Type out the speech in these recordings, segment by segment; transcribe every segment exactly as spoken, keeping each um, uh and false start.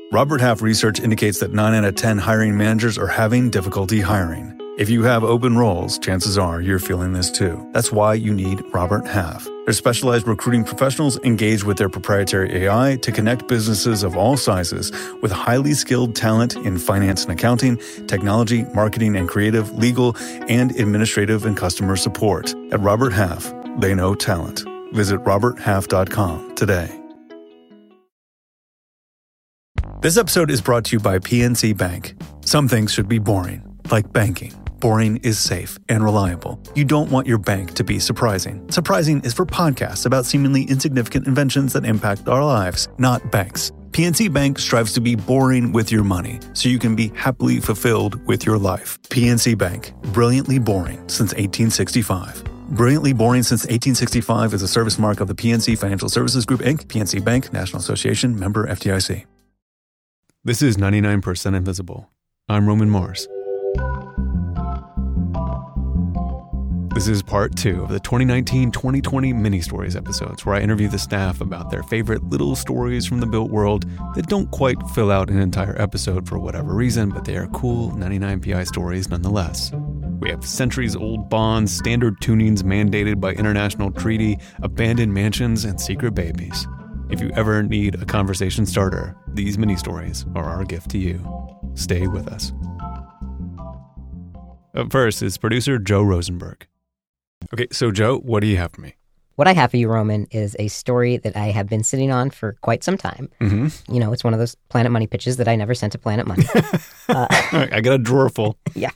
Robert Half research indicates that nine out of ten hiring managers are having difficulty hiring. If you have open roles, chances are you're feeling this too. That's why you need Robert Half. Their specialized recruiting professionals engage with their proprietary A I to connect businesses of all sizes with highly skilled talent in finance and accounting, technology, marketing and creative, legal, and administrative and customer support. At Robert Half, they know talent. Visit robert half dot com today. This episode is brought to you by P N C Bank. Some things should be boring, like banking. Boring is safe and reliable. You don't want your bank to be surprising. Surprising is for podcasts about seemingly insignificant inventions that impact our lives, not banks. P N C Bank strives to be boring with your money, so you can be happily fulfilled with your life. P N C Bank, brilliantly boring since eighteen sixty-five. Brilliantly Boring Since eighteen sixty-five is a service mark of the P N C Financial Services Group, Incorporated. P N C Bank, National Association, member F D I C. This is ninety-nine percent Invisible. I'm Roman Mars. This is part two of the twenty nineteen twenty twenty mini-stories episodes, where I interview the staff about their favorite little stories from the built world that don't quite fill out an entire episode for whatever reason, but they are cool ninety-nine P I stories nonetheless. We have centuries-old bonds, standard tunings mandated by international treaty, abandoned mansions, and secret babies. If you ever need a conversation starter, these mini-stories are our gift to you. Stay with us. Up first is producer Joe Rosenberg. Okay, so Joe, what do you have for me? What I have for you, Roman, is a story that I have been sitting on for quite some time. Mm-hmm. You know, it's one of those Planet Money pitches that I never sent to Planet Money. uh, I got a drawer full. Yeah.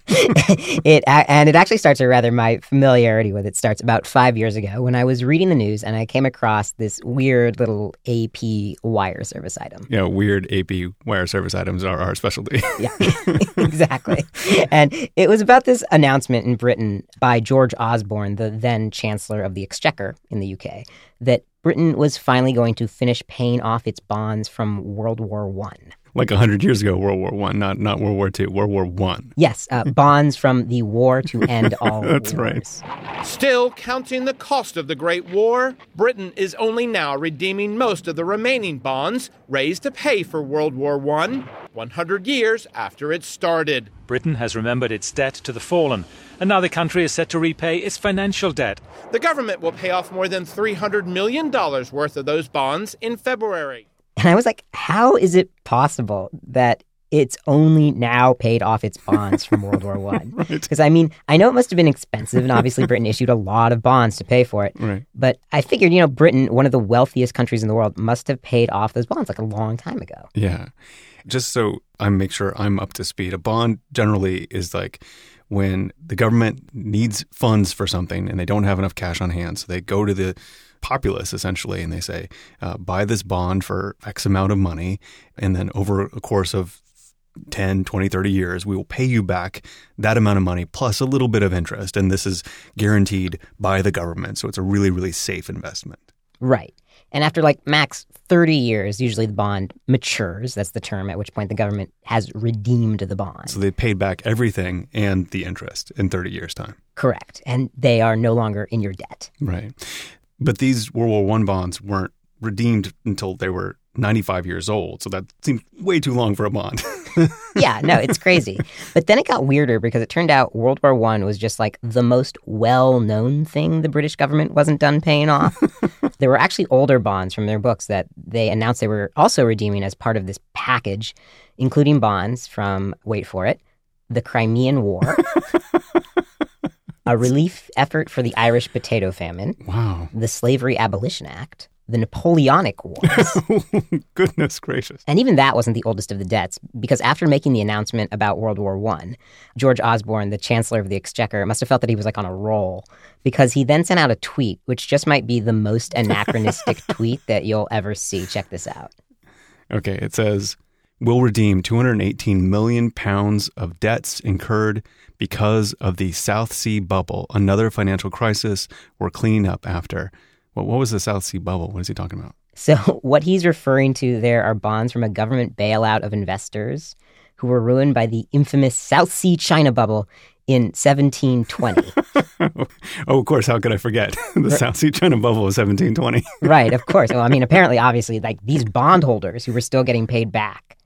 it And it actually starts, or rather my familiarity with it starts about five years ago when I was reading the news and I came across this weird little A P wire service item. Yeah, weird A P wire service items are our specialty. Yeah, exactly. And it was about this announcement in Britain by George Osborne, the then Chancellor of the Exchequer in the U K, that Britain was finally going to finish paying off its bonds from World War One. Like one hundred years ago, World War One, not not World War Two, World War One. Yes, uh, bonds from the war to end all That's wars. Right. Still counting the cost of the Great War, Britain is only now redeeming most of the remaining bonds raised to pay for World War One, one hundred years after it started. Britain has remembered its debt to the fallen, and now the country is set to repay its financial debt. The government will pay off more than three hundred million dollars worth of those bonds in February. And I was like, how is it possible that it's only now paid off its bonds from World War One? Because, right. I mean, I know it must have been expensive, and obviously Britain issued a lot of bonds to pay for it. Right. But I figured, you know, Britain, one of the wealthiest countries in the world, must have paid off those bonds like a long time ago. Yeah. Just so I make sure I'm up to speed, a bond generally is like when the government needs funds for something and they don't have enough cash on hand. So they go to the populace essentially and they say, uh, buy this bond for X amount of money. And then over a course of ten, twenty, thirty years, we will pay you back that amount of money plus a little bit of interest. And this is guaranteed by the government. So it's a really, really safe investment. Right. And after like max thirty years, usually the bond matures. That's the term at which point the government has redeemed the bond. So they paid back everything and the interest in thirty years' time. Correct. And they are no longer in your debt. Right. But these World War One bonds weren't redeemed until they were ninety-five years old. So that seems way too long for a bond. Yeah, no, it's crazy. But then it got weirder because it turned out World War One was just like the most well-known thing the British government wasn't done paying off. There were actually older bonds from their books that they announced they were also redeeming as part of this package, including bonds from, wait for it, the Crimean War, a relief effort for the Irish potato famine, wow, the Slavery Abolition Act, the Napoleonic Wars. Goodness gracious. And even that wasn't the oldest of the debts, because after making the announcement about World War One, George Osborne, the Chancellor of the Exchequer, must have felt that he was like on a roll, because he then sent out a tweet, which just might be the most anachronistic tweet that you'll ever see. Check this out. Okay, it says, we'll redeem two hundred eighteen million pounds of debts incurred because of the South Sea bubble, another financial crisis we're cleaning up after. Well, what was the South Sea bubble? What is he talking about? So what he's referring to there are bonds from a government bailout of investors who were ruined by the infamous South Sea China bubble in seventeen twenty. Oh, of course. How could I forget? The South Sea China bubble was seventeen twenty. Right, of course. Well, I mean, apparently, obviously, like these bondholders who were still getting paid back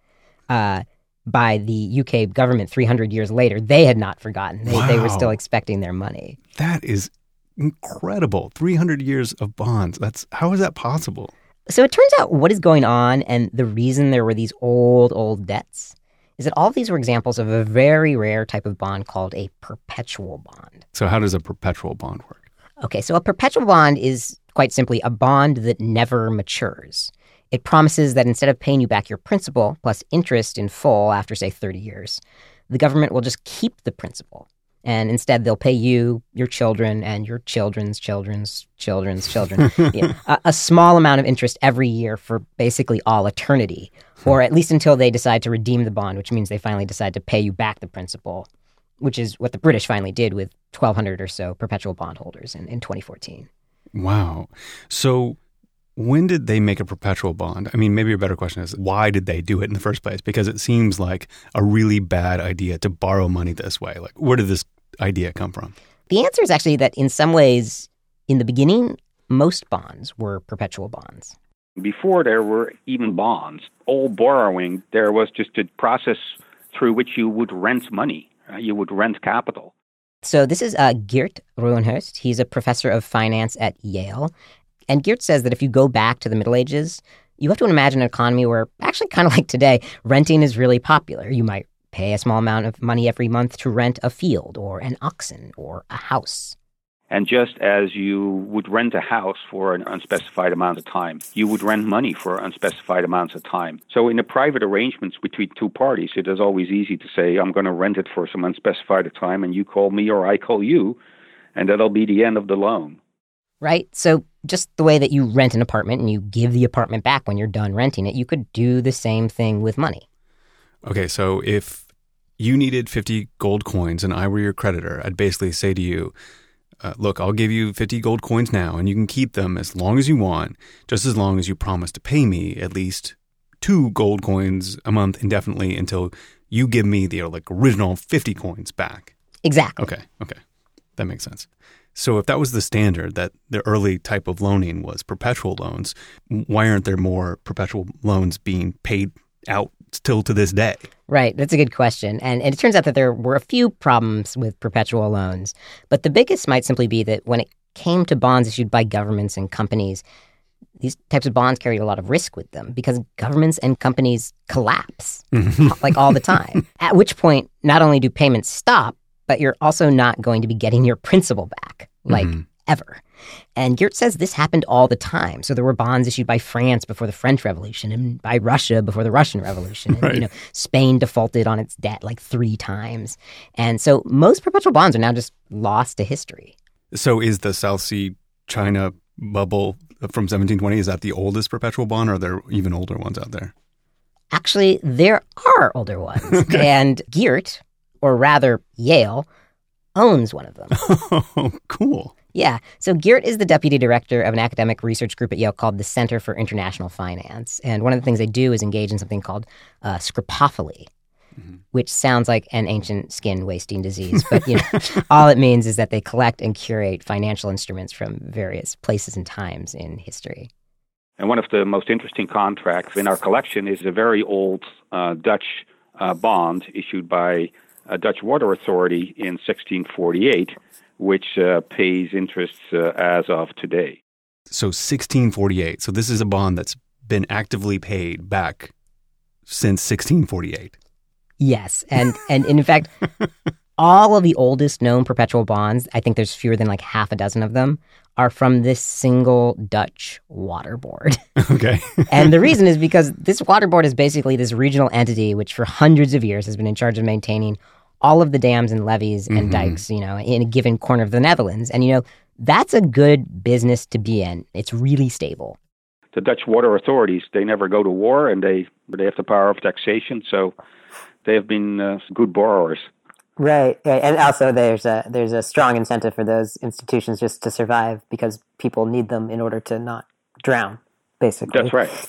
uh, by the U K government three hundred years later, they had not forgotten. They, wow. they were still expecting their money. That is incredible. three hundred years of bonds. That's how is that possible? So it turns out what is going on and the reason there were these old, old debts is that all of these were examples of a very rare type of bond called a perpetual bond. So how does a perpetual bond work? Okay, so a perpetual bond is quite simply a bond that never matures. It promises that instead of paying you back your principal plus interest in full after, say, thirty years, the government will just keep the principal. And instead, they'll pay you, your children, and your children's children's children's children you know, a, a small amount of interest every year for basically all eternity, or at least until they decide to redeem the bond, which means they finally decide to pay you back the principal, which is what the British finally did with twelve hundred or so perpetual bondholders in, in twenty fourteen. Wow. So when did they make a perpetual bond? I mean, maybe a better question is, why did they do it in the first place? Because it seems like a really bad idea to borrow money this way. Like, where did this idea come from? The answer is actually that in some ways, in the beginning, most bonds were perpetual bonds. Before there were even bonds, all borrowing, there was just a process through which you would rent money. Uh, you would rent capital. So this is uh, Geert Rouwenhurst. He's a professor of finance at Yale. And Geert says that if you go back to the Middle Ages, you have to imagine an economy where, actually kind of like today, renting is really popular. You might pay a small amount of money every month to rent a field or an oxen or a house. And just as you would rent a house for an unspecified amount of time, you would rent money for unspecified amounts of time. So in the private arrangements between two parties, it is always easy to say, I'm going to rent it for some unspecified time, and you call me or I call you, and that'll be the end of the loan. Right? So just the way that you rent an apartment and you give the apartment back when you're done renting it, you could do the same thing with money. Okay, so if you needed fifty gold coins and I were your creditor, I'd basically say to you, uh, look, I'll give you fifty gold coins now and you can keep them as long as you want, just as long as you promise to pay me at least two gold coins a month indefinitely until you give me the like original fifty coins back. Exactly. Okay, okay. That makes sense. So if that was the standard, that the early type of loaning was perpetual loans, why aren't there more perpetual loans being paid out still to this day? Right. That's a good question. And, and it turns out that there were a few problems with perpetual loans. But the biggest might simply be that when it came to bonds issued by governments and companies, these types of bonds carried a lot of risk with them because governments and companies collapse like all the time. At which point, not only do payments stop, but you're also not going to be getting your principal back, like mm-hmm. ever. And Geert says this happened all the time. So there were bonds issued by France before the French Revolution and by Russia before the Russian Revolution. And, right. you know, Spain defaulted on its debt like three times. And so most perpetual bonds are now just lost to history. So is the South Sea China bubble from seventeen twenty, is that the oldest perpetual bond, or are there even older ones out there? Actually, there are older ones. Okay. And Geert, or rather Yale, owns one of them. Oh, cool. Yeah. So Geert is the deputy director of an academic research group at Yale called the Center for International Finance. And one of the things they do is engage in something called uh, scripophily, mm-hmm. which sounds like an ancient skin wasting disease. But you know, all it means is that they collect and curate financial instruments from various places and times in history. And one of the most interesting contracts in our collection is a very old uh, Dutch uh, bond issued by a Dutch Water Authority in sixteen forty-eight, which uh, pays interest uh, as of today. So sixteen forty-eight. So this is a bond that's been actively paid back since sixteen forty-eight. Yes. And, and in fact, all of the oldest known perpetual bonds, I think there's fewer than like half a dozen of them, are from this single Dutch water board. Okay. And the reason is because this water board is basically this regional entity which for hundreds of years has been in charge of maintaining all of the dams and levees and mm-hmm. dikes, you know, in a given corner of the Netherlands. And, you know, that's a good business to be in. It's really stable. The Dutch water authorities, they never go to war, and they they have the power of taxation, so they have been uh, good borrowers. Right, right, and also there's a there's a strong incentive for those institutions just to survive because people need them in order to not drown, basically. That's right.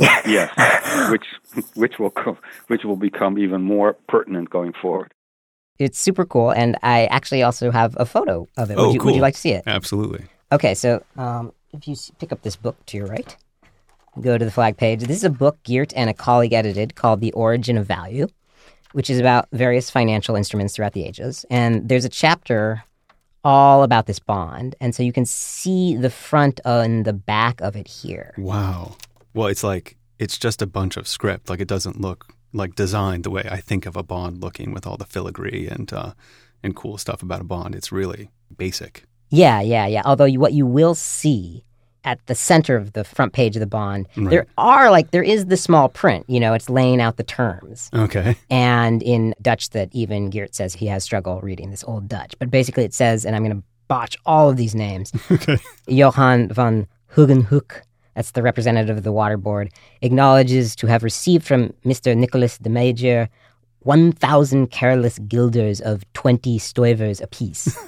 Yes, which which will co- which will become even more pertinent going forward. It's super cool, and I actually also have a photo of it. Oh, would you, cool. Would you like to see it? Absolutely. Okay, so um, if you pick up this book to your right, go to the flag page. This is a book Geert and a colleague edited called The Origin of Value, which is about various financial instruments throughout the ages. And there's a chapter all about this bond. And so you can see the front and the back of it here. Wow. Well, it's like, it's just a bunch of script. Like, it doesn't look like designed the way I think of a bond looking with all the filigree and uh, and cool stuff about a bond. It's really basic. Yeah, yeah, yeah. Although you, what you will see at the center of the front page of the bond, right. there are like, there is the small print, you know, it's laying out the terms. Okay. And in Dutch that even Geert says he has struggle reading, this old Dutch. But basically it says, and I'm going to botch all of these names, okay. Johan van Hugenhoek, that's the representative of the water board, acknowledges to have received from Mister Nicholas de Major one thousand careless guilders of twenty stoivers apiece.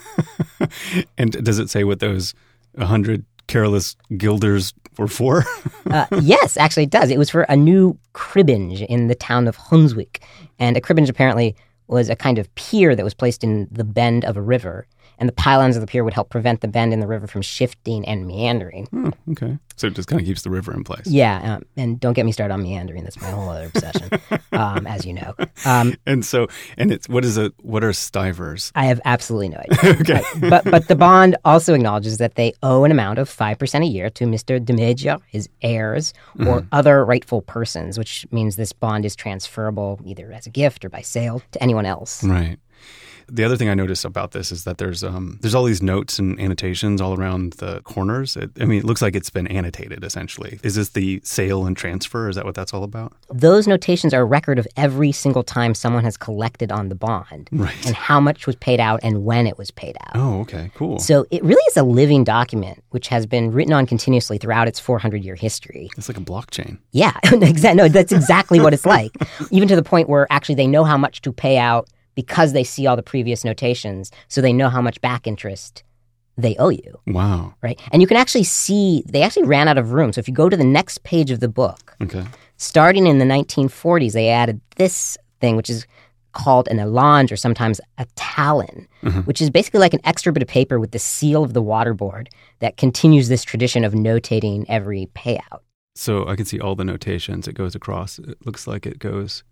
And does it say what those one hundred careless guilders were for? uh, yes, actually it does. It was for a new cribbage in the town of Hunswick. And a cribbage apparently was a kind of pier that was placed in the bend of a river. And the pylons of the pier would help prevent the bend in the river from shifting and meandering. Oh, okay. So it just kind of keeps the river in place. Yeah. Um, and don't get me started on meandering. That's my whole other obsession, um, as you know. Um, and so, and it's, what is it, what are stivers? I have absolutely no idea. Okay. But, but, but the bond also acknowledges that they owe an amount of five percent a year to Mister de Major, his heirs, or mm-hmm. other rightful persons, which means this bond is transferable either as a gift or by sale to anyone else. Right. The other thing I noticed about this is that there's um, there's all these notes and annotations all around the corners. It, I mean, it looks like it's been annotated, essentially. Is this the sale and transfer? Is that what that's all about? Those notations are a record of every single time someone has collected on the bond. Right. And how much was paid out and when it was paid out. Oh, okay, cool. So it really is a living document, which has been written on continuously throughout its four hundred year history. It's like a blockchain. Yeah, exactly. No, that's exactly what it's like. Even to the point where actually they know how much to pay out because they see all the previous notations, so they know how much back interest they owe you. Wow. Right? And you can actually see, they actually ran out of room. So if you go to the next page of the book, okay. starting in the nineteen forties, they added this thing, which is called an allonge or sometimes a talon, mm-hmm. which is basically like an extra bit of paper with the seal of the water board that continues this tradition of notating every payout. So I can see all the notations. It goes across. It looks like it goes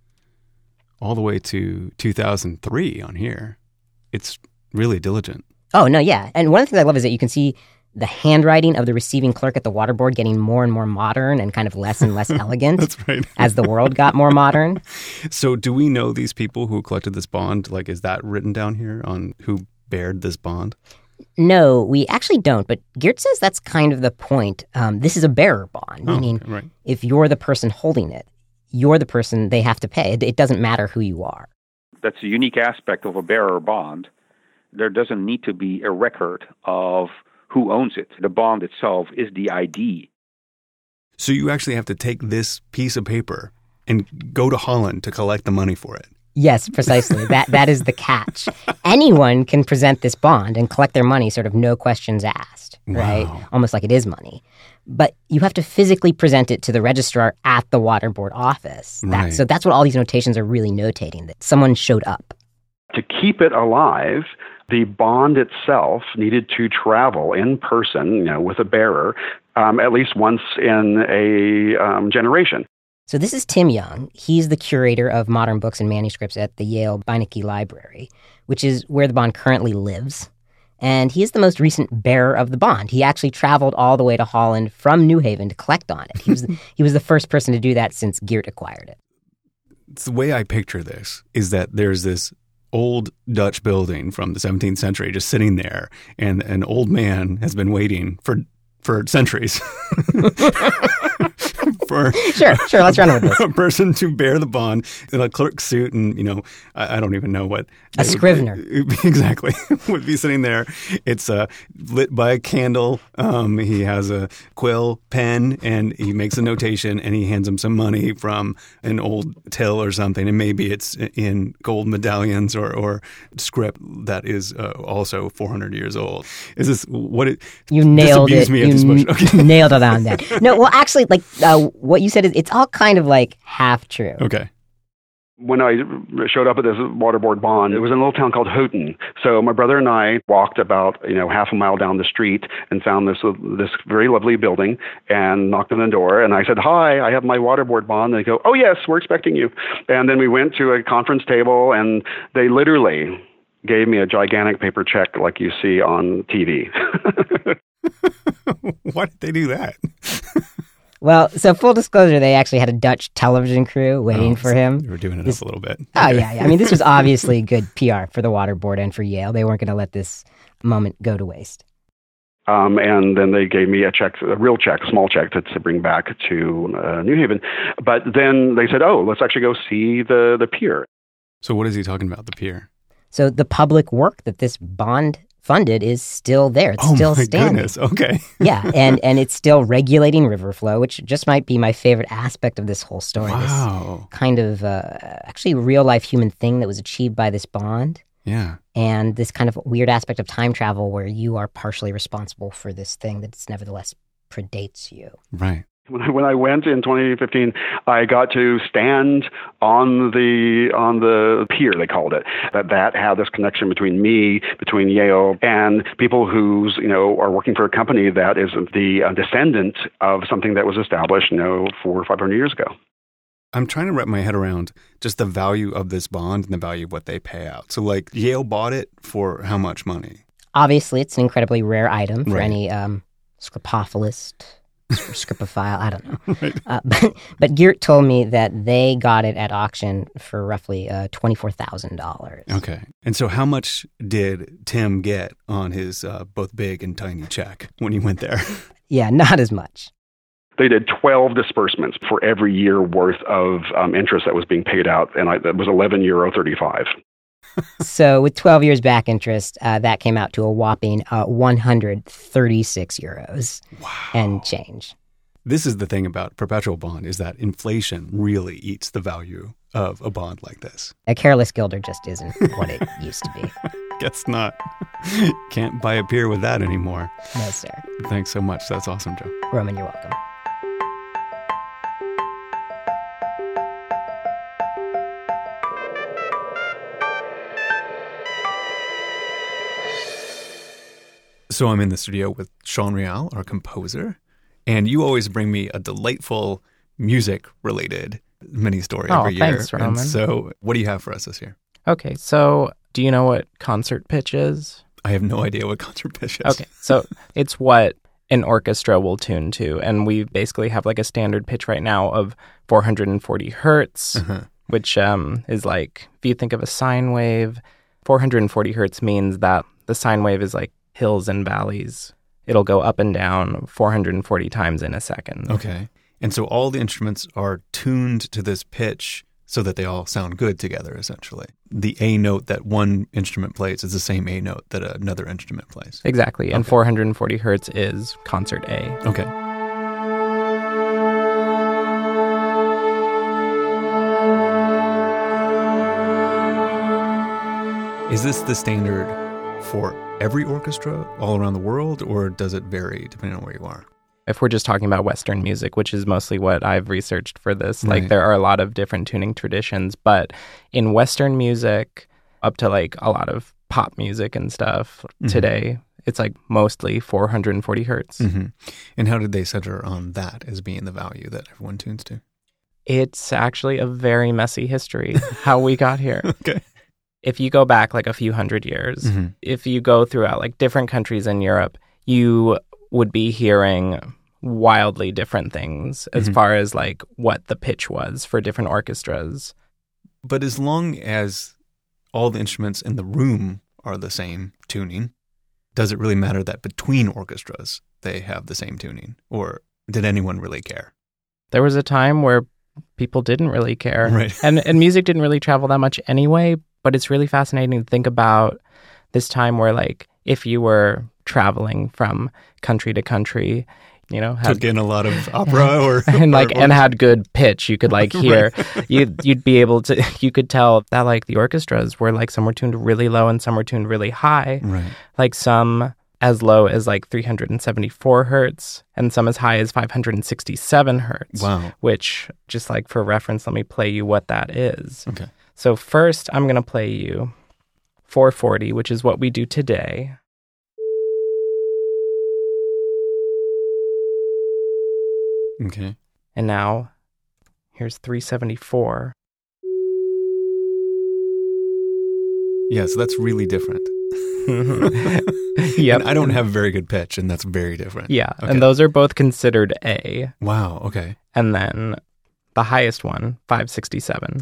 all the way to two thousand three on here. It's really diligent. Oh, no, yeah. And one of the things I love is that you can see the handwriting of the receiving clerk at the water board getting more and more modern and kind of less and less elegant. That's right. As the world got more modern. So do we know these people who collected this bond? Like, is that written down here on who bared this bond? No, we actually don't. But Geert says that's kind of the point. Um, this is a bearer bond, oh, meaning right. if you're the person holding it, you're the person they have to pay. It, it doesn't matter who you are. That's a unique aspect of a bearer bond. There doesn't need to be a record of who owns it. The bond itself is the I D. So you actually have to take this piece of paper and go to Holland to collect the money for it. Yes, precisely. that That is the catch. Anyone can present this bond and collect their money, sort of no questions asked, right? Wow. Almost like it is money. But you have to physically present it to the registrar at the water board office. That, right. So that's what all these notations are really notating, that someone showed up. To keep it alive, the bond itself needed to travel in person, you know, with a bearer, um, at least once in a um, generation. So this is Tim Young. He's the curator of modern books and manuscripts at the Yale Beinecke Library, which is where the bond currently lives. And he is the most recent bearer of the bond. He actually traveled all the way to Holland from New Haven to collect on it. He was he was the first person to do that since Geert acquired it. It's the way I picture this is that there's this old Dutch building from the seventeenth century just sitting there, and an old man has been waiting for for centuries. for sure, sure, let's run with this. A person to bear the bond in a clerk suit, and you know, I, I don't even know what a scrivener exactly would be sitting there. It's uh, lit by a candle. Um, he has a quill pen, and he makes a notation, and he hands him some money from an old till or something, and maybe it's in gold medallions or, or script that is uh, also four hundred years old. Is this what it? You nailed it. Me you n- okay. nailed it on that. No, well, actually, like uh, what you said is it's all kind of like half true. Okay. When I showed up at this waterboard bond, it was in a little town called Houghton. So my brother and I walked about, you know, half a mile down the street and found this this very lovely building and knocked on the door. And I said, "Hi, I have my waterboard bond." And they go, "Oh, yes, we're expecting you." And then we went to a conference table, and they literally gave me a gigantic paper check like you see on T V. Why did they do that? Well, so full disclosure, they actually had a Dutch television crew waiting Oh, for him. They were doing it This- up a little bit. Oh, yeah, yeah. I mean, this was obviously good P R for the waterboard and for Yale. They weren't going to let this moment go to waste. Um, and then they gave me a check, a real check, a small check to, to bring back to uh, New Haven. But then they said, "Oh, let's actually go see the, the pier." So what is he talking about, the pier? So the public work that this bond funded is still there. It's Oh still my standing. goodness, okay. Yeah, and, and it's still regulating river flow, which just might be my favorite aspect of this whole story. Wow. This kind of uh, actually real-life human thing that was achieved by this bond. Yeah. And this kind of weird aspect of time travel where you are partially responsible for this thing that's nevertheless predates you. Right. When I, when I went in twenty fifteen, I got to stand on the on the pier, they called it. That that had this connection between me, between Yale, and people who's you know are working for a company that is the uh, descendant of something that was established, you know, four or five hundred years ago. I'm trying to wrap my head around just the value of this bond and the value of what they pay out. So, like, Yale bought it for how much money? Obviously, it's an incredibly rare item for Right. any um, scripophilist or scripophile. I don't know. Right. Uh, but, but Geert told me that they got it at auction for roughly uh, twenty-four thousand dollars. Okay. And so how much did Tim get on his uh, both big and tiny check when he went there? Yeah, not as much. They did twelve disbursements for every year worth of um, interest that was being paid out, and I, that was eleven euro thirty-five. So with twelve years back interest, uh, that came out to a whopping uh, one hundred thirty-six euros Wow. and change. This is the thing about perpetual bond is that inflation really eats the value of a bond like this. A careless guilder just isn't what it used to be. Guess not. Can't buy a beer with that anymore. No, sir. Thanks so much. That's awesome, Joe. Roman, you're welcome. So I'm in the studio with Sean Real, our composer, and you always bring me a delightful music-related mini story Oh, every year. thanks, Roman. And so what do you have for us this year? Okay, so do you know what concert pitch is? I have no idea what concert pitch is. Okay, so it's what an orchestra will tune to, and we basically have like a standard pitch right now of four hundred forty hertz, Uh-huh. which um, is like, if you think of a sine wave, four hundred forty hertz means that the sine wave is like hills and valleys. It'll go up and down four hundred forty times in a second. Okay. And so all the instruments are tuned to this pitch so that they all sound good together, essentially. The A note that one instrument plays is the same A note that another instrument plays. Exactly, and Okay. four hundred forty hertz is concert A. Okay. Is this the standard for every orchestra all around the world, or does it vary depending on where you are? If we're just talking about Western music, which is mostly what I've researched for this, Right. like there are a lot of different tuning traditions, but in Western music, up to like a lot of pop music and stuff Mhm. today, it's like mostly four hundred forty hertz. Mm-hmm. And how did they center on that as being the value that everyone tunes to? It's actually a very messy history, how we got here. Okay. If you go back like a few hundred years, Mhm. if you go throughout like different countries in Europe, you would be hearing wildly different things as Mhm. far as like what the pitch was for different orchestras. But as long as all the instruments in the room are the same tuning, does it really matter that between orchestras they have the same tuning? Or did anyone really care? There was a time where people didn't really care. Right. And and music didn't really travel that much anyway, but it's really fascinating to think about this time where like if you were traveling from country to country, you know, had, Took in a lot of opera or and like or, and had good pitch, you could like hear you you'd be able to you could tell that like the orchestras were like some were tuned really low and some were tuned really high. Right. Like some as low as like three hundred seventy-four hertz and some as high as five hundred sixty-seven hertz. Wow. Which, just like for reference, let me play you what that is. Okay. So first, I'm going to play you four forty, which is what we do today. Okay. And now, here's three seventy-four. Yeah, so that's really different. Yep. And I don't have very good pitch, and that's very different. Yeah, Okay. and those are both considered A. Wow, okay. And then the highest one, five sixty-seven.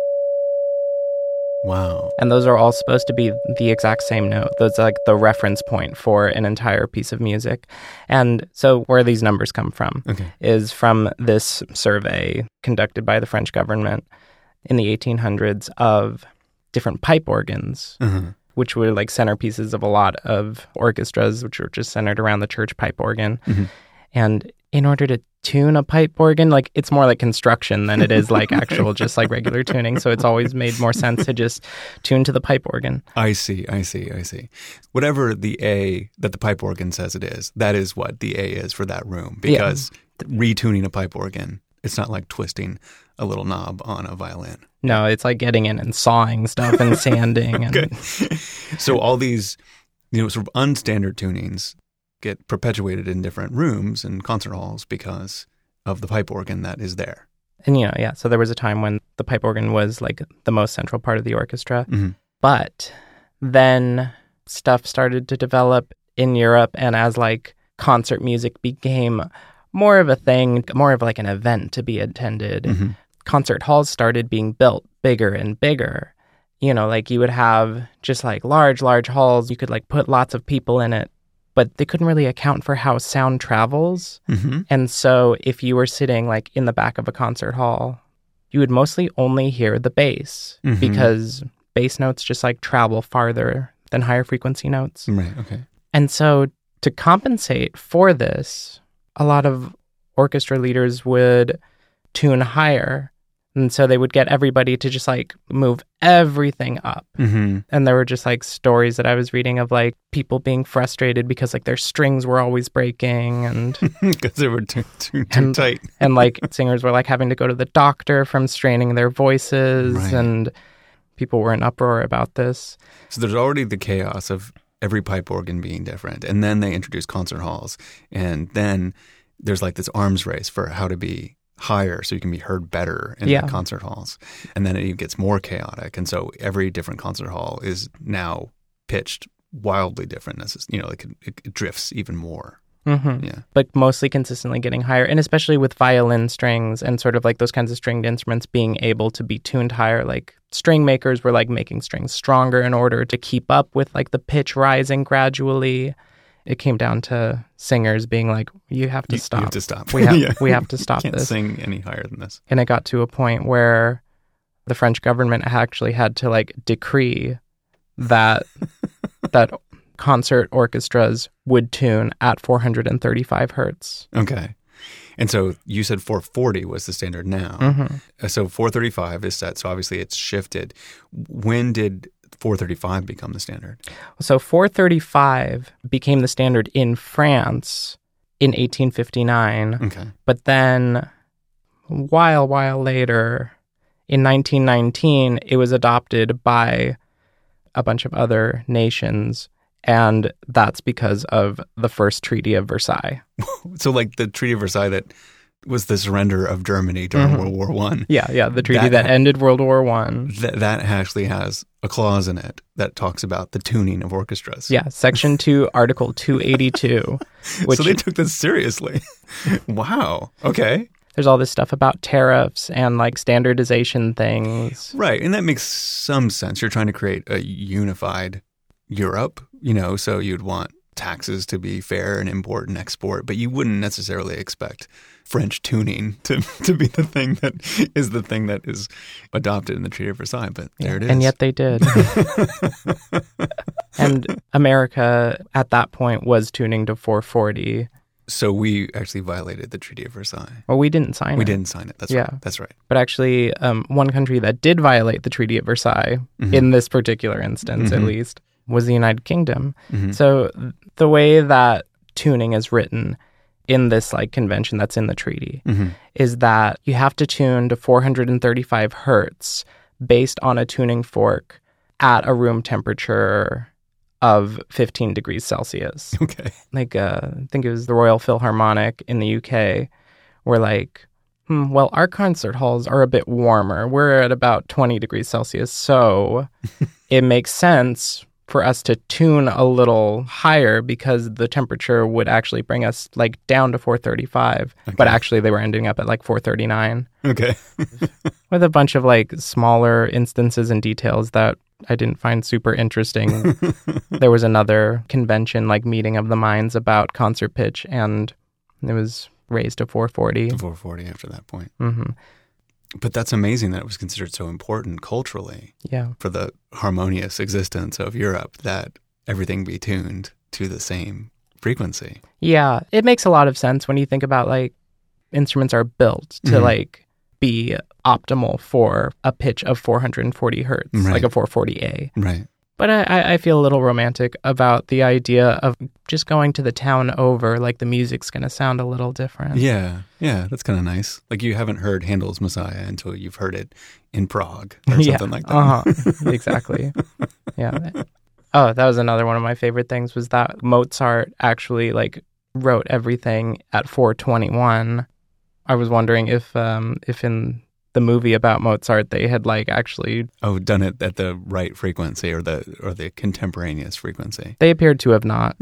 Wow. And those are all supposed to be the exact same note. Those are like the reference point for an entire piece of music. And so where these numbers come from Okay. is from this survey conducted by the French government in the eighteen hundreds of different pipe organs, Uh-huh. which were like centerpieces of a lot of orchestras, which were just centered around the church pipe organ. Mhm. And in order to tune a pipe organ, like it's more like construction than it is like actual just like regular tuning. So it's always made more sense to just tune to the pipe organ. I see, I see, I see. Whatever the A that the pipe organ says it is, that is what the A is for that room. Because retuning a pipe organ, it's not like twisting a little knob on a violin. No, it's like getting in and sawing stuff and sanding. And Okay. So all these, you know, sort of unstandard tunings get perpetuated in different rooms and concert halls because of the pipe organ that is there. And, you know, yeah, so there was a time when the pipe organ was like the most central part of the orchestra. Mm-hmm. But then stuff started to develop in Europe, and as like concert music became more of a thing, more of like an event to be attended, Mm-hmm. concert halls started being built bigger and bigger. You know, like you would have just like large, large halls. You could like put lots of people in it, but they couldn't really account for how sound travels. Mm-hmm. And so if you were sitting like in the back of a concert hall, you would mostly only hear the bass Mhm. because bass notes just like travel farther than higher frequency notes. Right, okay. And so to compensate for this, a lot of orchestra leaders would tune higher. And so they would get everybody to just like move everything up. Mm-hmm. And there were just like stories that I was reading of like people being frustrated because like their strings were always breaking and Because they were too, too, too And- tight. and like singers were like having to go to the doctor from straining their voices Right. and people were in uproar about this. So there's already the chaos of every pipe organ being different. And then they introduce concert halls. And then there's like this arms race for how to be higher so you can be heard better in Yeah. the concert halls. And then it gets more chaotic. And so every different concert hall is now pitched wildly different. This is, you know, like it, it drifts even more. Mm-hmm. Yeah. But mostly consistently getting higher. And especially with violin strings and sort of like those kinds of stringed instruments being able to be tuned higher. Like string makers were like making strings stronger in order to keep up with like the pitch rising gradually. It came down to singers being like, you have to You, stop. you have to stop. We have, Yeah. we have to stop Can't this. sing any higher than this. And it got to a point where the French government actually had to like decree that that concert orchestras would tune at four hundred thirty-five hertz. Okay. And so you said four forty was the standard now. Mm-hmm. Uh, So four thirty-five is set. So obviously it's shifted. When did four thirty-five become the standard? So four thirty-five became the standard in France in eighteen fifty-nine. Okay. But then a while, while later, in nineteen nineteen, it was adopted by a bunch of other nations. And that's because of the first Treaty of Versailles. So like the Treaty of Versailles that was the surrender of Germany during Mhm. World War One. Yeah, yeah, the treaty That- that, ended World War One. That, that actually has a clause in it that talks about the tuning of orchestras. Yeah, Section two, Article two eighty-two. Which So they took this seriously. Wow. Okay. there's all this stuff about tariffs and like standardization things. Right. And that makes some sense. You're trying to create a unified Europe, you know, so you'd want taxes to be fair and import and export, but you wouldn't necessarily expect French tuning to, to be the thing that is the thing that is adopted in the Treaty of Versailles. But there it is. And yet they did. And America at that point was tuning to four forty. So we actually violated the Treaty of Versailles. Well, we didn't sign We it. didn't sign it. That's Yeah. right. That's right. But actually, um, one country that did violate the Treaty of Versailles, Mhm. in this particular instance at Mhm. least, was the United Kingdom. Mhm. So th- the way that tuning is written in this like convention that's in the treaty Mhm. is that you have to tune to four hundred thirty-five hertz based on a tuning fork at a room temperature of fifteen degrees Celsius. Okay. Like, uh, I think it was the Royal Philharmonic in the U K, were like, hmm, well, our concert halls are a bit warmer. We're at about twenty degrees Celsius, so it makes sense for us to tune a little higher because the temperature would actually bring us like down to four thirty-five. Okay. But actually they were ending up at like four thirty-nine. Okay. With a bunch of like smaller instances and details that I didn't find super interesting. There was another convention, like meeting of the minds about concert pitch, and it was raised to four forty. four forty after that point. Mm-hmm. But that's amazing that it was considered so important culturally Yeah. for the harmonious existence of Europe that everything be tuned to the same frequency. Yeah, it makes a lot of sense when you think about like instruments are built to Mhm. like be optimal for a pitch of four hundred forty hertz, Right. like a four forty A. Right. But I- I, I feel a little romantic about the idea of just going to the town over, like the music's going to sound a little different. Yeah. Yeah. That's kind of nice. Like you haven't heard Handel's Messiah until you've heard it in Prague or Yeah, something like that. Uh-huh. Exactly. Yeah. Oh, that was another one of my favorite things was that Mozart actually like wrote everything at four twenty-one. I was wondering if um, if in the movie about Mozart they had like actually Oh, done it at the right frequency or the or the contemporaneous frequency. they appeared to have not.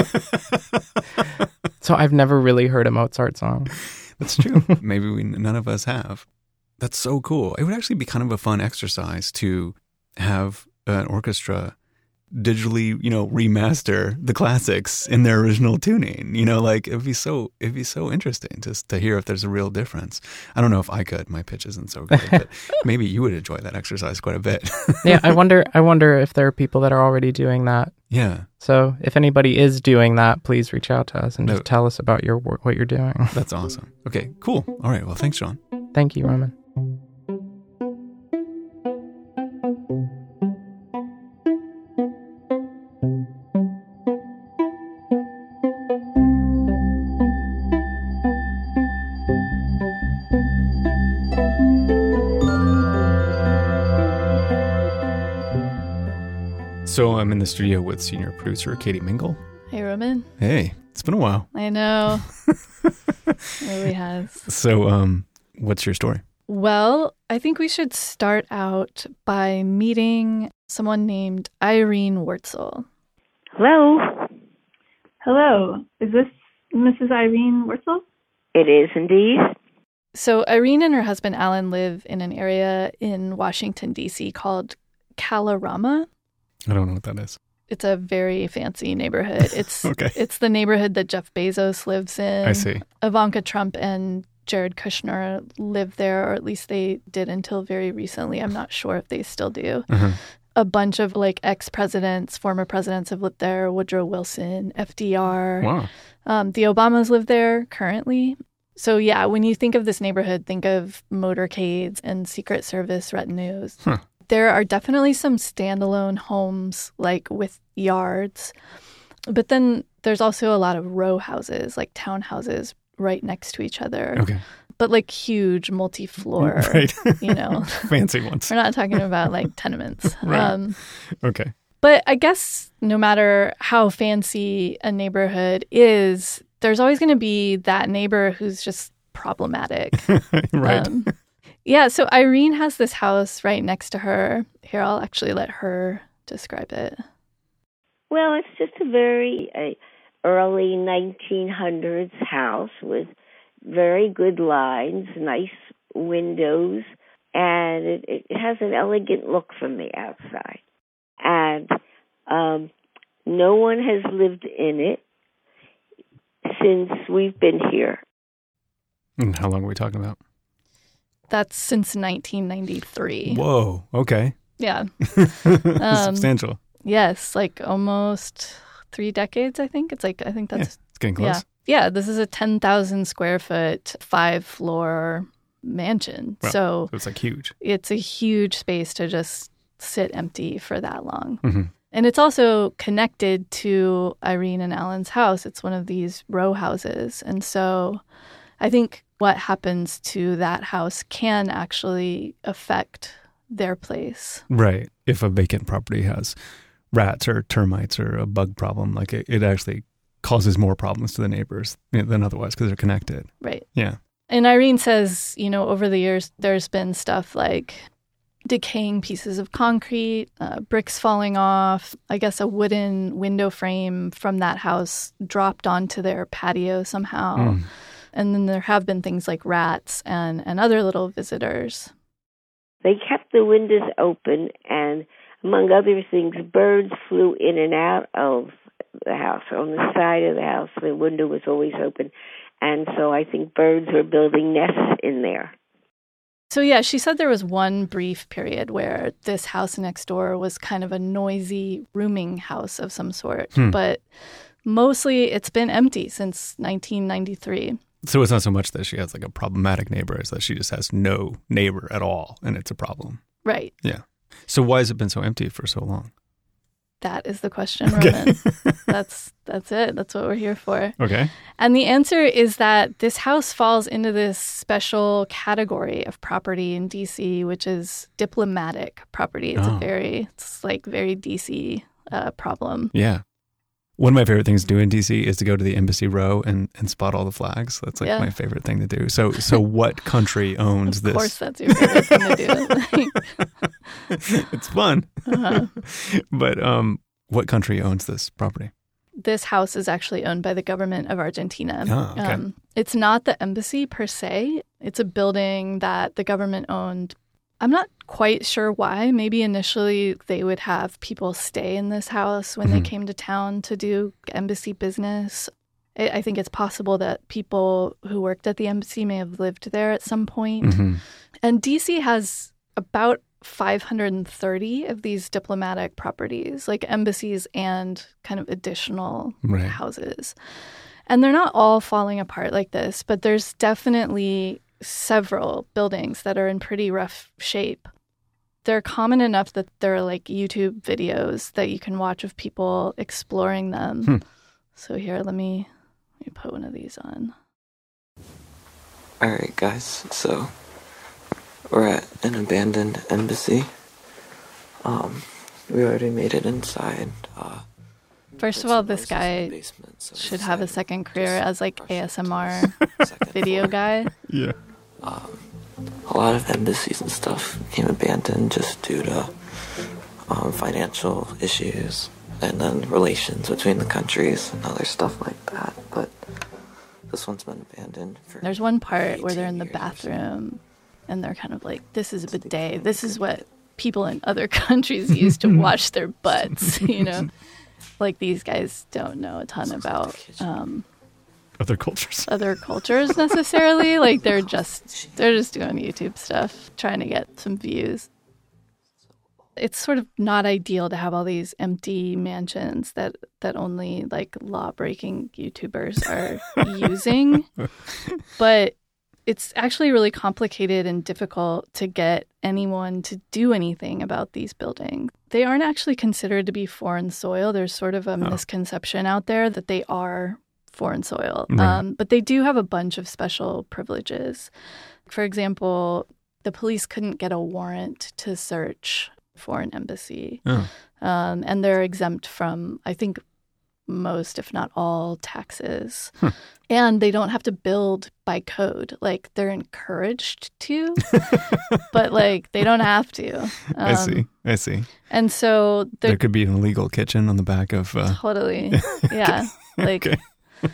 So I've never really heard a Mozart song. That's true. Maybe we none of us have. That's so cool. It would actually be kind of a fun exercise to have an orchestra digitally, you know, remaster the classics in their original tuning. You know, like it'd be so it'd be so interesting just to hear if there's a real difference. I don't know if I could. My pitch isn't so good, but maybe you would enjoy that exercise quite a bit. Yeah, I wonder I wonder if there are people that are already doing that. Yeah. So if anybody is doing that, please reach out to us and just No. tell us about your work, what you're doing. That's awesome. Okay, cool. All right. Well, thanks, Sean. Thank you, Roman. So I'm in the studio with senior producer Katie Mingle. Hey, Roman. Hey, it's been a while. I know. It really has. So, um, what's your story? Well, I think we should start out by meeting someone named Irene Wurtzel. Hello, Hello, is this Missus Irene Wurtzel? it is indeed. So Irene and her husband Alan live in an area in Washington, D C called Kalorama. I don't know what that is. It's a very fancy neighborhood. It's Okay. It's the neighborhood that Jeff Bezos lives in. I see. Ivanka Trump and Jared Kushner live there, or at least they did until very recently. I'm not sure if they still do. Uh-huh. A bunch of like ex-presidents, former presidents have lived there. Woodrow Wilson, F D R. Wow. Um, the Obamas live there currently. So yeah, when you think of this neighborhood, think of motorcades and Secret Service retinues. Huh. There are definitely some standalone homes, like with yards. But then there's also a lot of row houses, like townhouses right next to each other. Okay. But like huge multi-floor, Right. you know. Fancy ones. We're not talking about like tenements. Right. Um, Okay. but I guess no matter how fancy a neighborhood is, there's always going to be that neighbor who's just problematic. Right. Um, yeah, so Irene has this house right next to her. Here, I'll actually let her describe it. Well, it's just a very uh, early nineteen hundreds house with very good lines, nice windows, and it, it has an elegant look from the outside. And um, no one has lived in it since we've been here. And how long are we talking about? That's since nineteen ninety-three. Whoa. Okay. Yeah. Substantial. Yes, like almost three decades, I think. It's like, I think that's... It's getting close. Yeah. Yeah, this is a ten thousand square foot, five floor mansion. Wow. So So it's like huge. it's a huge space to just sit empty for that long. Mm-hmm. And it's also connected to Irene and Alan's house. It's one of these row houses. And so I think what happens to that house can actually affect their place. Right. If a vacant property has rats or termites or a bug problem, like it, it actually causes more problems to the neighbors than otherwise because they're connected. Right. Yeah. And Irene says, you know, over the years, there's been stuff like decaying pieces of concrete, uh, bricks falling off. I guess a wooden window frame from that house dropped onto their patio somehow. Mm. And then there have been things like rats and, and other little visitors. They kept the windows open, and among other things, birds flew in and out of the house. On the side of the house, the window was always open. And so I think birds were building nests in there. So yeah, she said there was one brief period where this house next door was kind of a noisy rooming house of some sort. Hmm. But mostly it's been empty since nineteen ninety-three. So it's not so much that she has like a problematic neighbor, it's that she just has no neighbor at all, and it's a problem. Right. Yeah. So why has it been so empty for so long? That is the question, Roman. Okay. that's that's it. That's what we're here for. Okay. And the answer is that this house falls into this special category of property in D C, which is diplomatic property. It's oh. a very, it's like very D C uh, problem. Yeah. One of my favorite things to do in D C is to go to the Embassy Row and, and spot all the flags. That's like yeah. my favorite thing to do. So so what country owns of this? Of course that's your favorite thing to do. It's fun. Uh-huh. But um, what country owns this property? This house is actually owned by the government of Argentina. Oh, okay. Um, it's not the embassy per se. It's a building that the government owned. I'm not quite sure why. Maybe initially they would have people stay in this house when mm-hmm. they came to town to do embassy business. I, I think it's possible that people who worked at the embassy may have lived there at some point. Mm-hmm. And D C has about five hundred thirty of these diplomatic properties, like embassies and kind of additional right. houses. And they're not all falling apart like this, but there's definitely several buildings that are in pretty rough shape. They're common enough that there are like YouTube videos that you can watch of people exploring them. Hmm. So here, let me, let me put one of these on. All right, guys. So we're at an abandoned embassy. Um, we already made it inside. Uh, First of all, this guy basement, so should have a second career as like A S M R video guy. Yeah. Um, a lot of embassies and stuff became abandoned just due to um, financial issues and then relations between the countries and other stuff like that. But this one's been abandoned for There's one part where they're in the bathroom and they're kind of like, this is a bidet. This is what people in other countries use to wash their butts, you know? Like, these guys don't know a ton about um, other cultures. Other cultures necessarily. Like, they're just they're just doing YouTube stuff, trying to get some views. It's sort of not ideal to have all these empty mansions that, that only like law-breaking YouTubers are using. But it's actually really complicated and difficult to get anyone to do anything about these buildings. They aren't actually considered to be foreign soil. There's sort of a oh. misconception out there that they are foreign soil. Right. Um, but they do have a bunch of special privileges. For example, the police couldn't get a warrant to search for an embassy. Oh. Um, and they're exempt from, I think, most, if not all, taxes. Huh. And they don't have to build by code. Like, they're encouraged to, but, like, they don't have to. Um, I see. I see. And so... There could be an illegal kitchen on the back of... Uh... Totally. Yeah. Like, okay.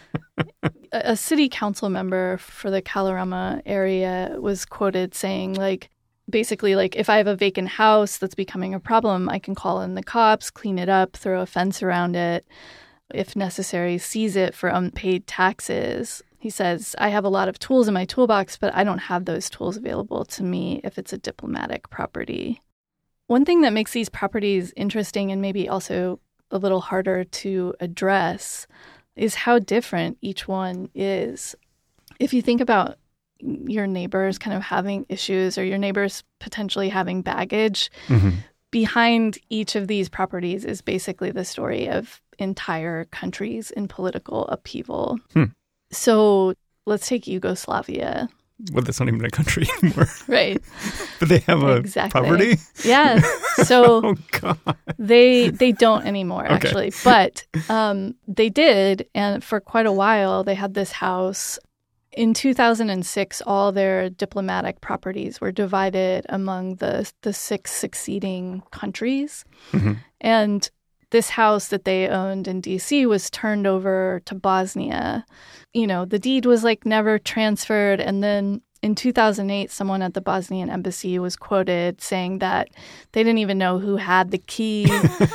a, a city council member for the Kalorama area was quoted saying, like, basically, like, if I have a vacant house that's becoming a problem, I can call in the cops, clean it up, throw a fence around it, if necessary, seize it for unpaid taxes. He says, I have a lot of tools in my toolbox, but I don't have those tools available to me if it's a diplomatic property. One thing that makes these properties interesting and maybe also a little harder to address is how different each one is. If you think about your neighbors kind of having issues or your neighbors potentially having baggage, mm-hmm. behind each of these properties is basically the story of entire countries in political upheaval. Hmm. So let's take Yugoslavia. Well, that's not even a country anymore. Right. But they have a exactly. property? Yeah. So oh, God. they they don't anymore, Okay. actually. But um, they did, and for quite a while, they had this house. In two thousand six, all their diplomatic properties were divided among the the six succeeding countries. Mm-hmm. And this house that they owned in D C was turned over to Bosnia. You know, the deed was like never transferred. And then in two thousand eight, someone at the Bosnian embassy was quoted saying that they didn't even know who had the key.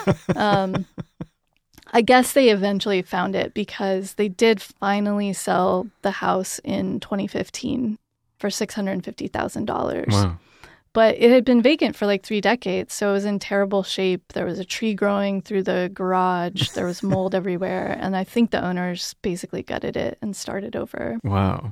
um, I guess they eventually found it because they did finally sell the house in twenty fifteen for six hundred fifty thousand dollars. Wow. But it had been vacant for like three decades, so it was in terrible shape. There was a tree growing through the garage. There was mold everywhere. And I think the owners basically gutted it and started over. Wow.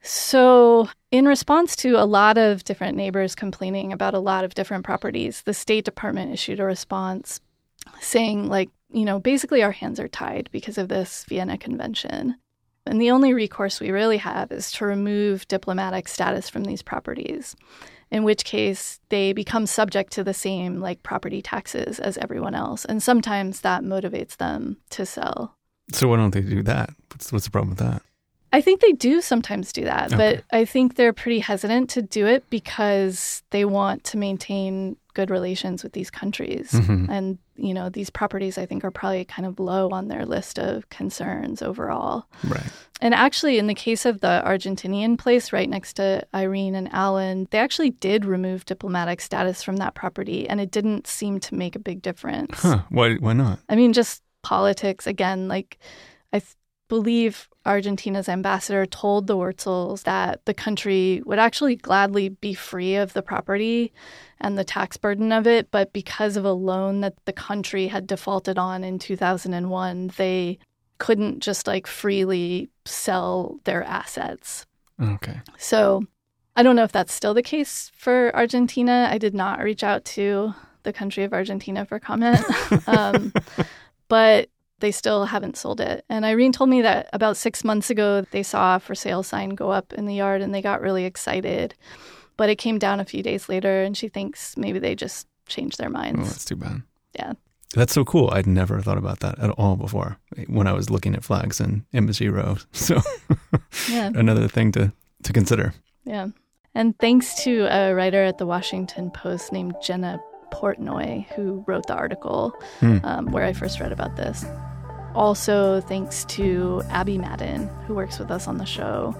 So in response to a lot of different neighbors complaining about a lot of different properties, the State Department issued a response saying, like, you know, basically our hands are tied because of this Vienna Convention. And the only recourse we really have is to remove diplomatic status from these properties, in which case they become subject to the same, like, property taxes as everyone else. And sometimes that motivates them to sell. So why don't they do that? What's, what's the problem with that? I think they do sometimes do that, Okay. but I think they're pretty hesitant to do it because they want to maintain good relations with these countries. Mm-hmm. And, you know, these properties, I think, are probably kind of low on their list of concerns overall. Right. And actually, in the case of the Argentinian place right next to Irene and Alan, they actually did remove diplomatic status from that property, and it didn't seem to make a big difference. Huh. Why, why not? I mean, just politics. Again, like, I th- believe Argentina's ambassador told the Wurzels that the country would actually gladly be free of the property and the tax burden of it, but because of a loan that the country had defaulted on in two thousand one, they couldn't just like freely sell their assets. Okay. So I don't know if that's still the case for Argentina. I did not reach out to the country of Argentina for comment. um, but they still haven't sold it. And Irene told me that about six months ago, they saw a for sale sign go up in the yard and they got really excited. But it came down a few days later and she thinks maybe they just changed their minds. Oh, that's too bad. Yeah. That's so cool. I'd never thought about that at all before when I was looking at flags in Embassy Row. So yeah. Another thing to, to consider. Yeah. And thanks to a writer at the Washington Post named Jenna Portnoy, who wrote the article hmm. um, where I first read about this. Also, thanks to Abby Madden, who works with us on the show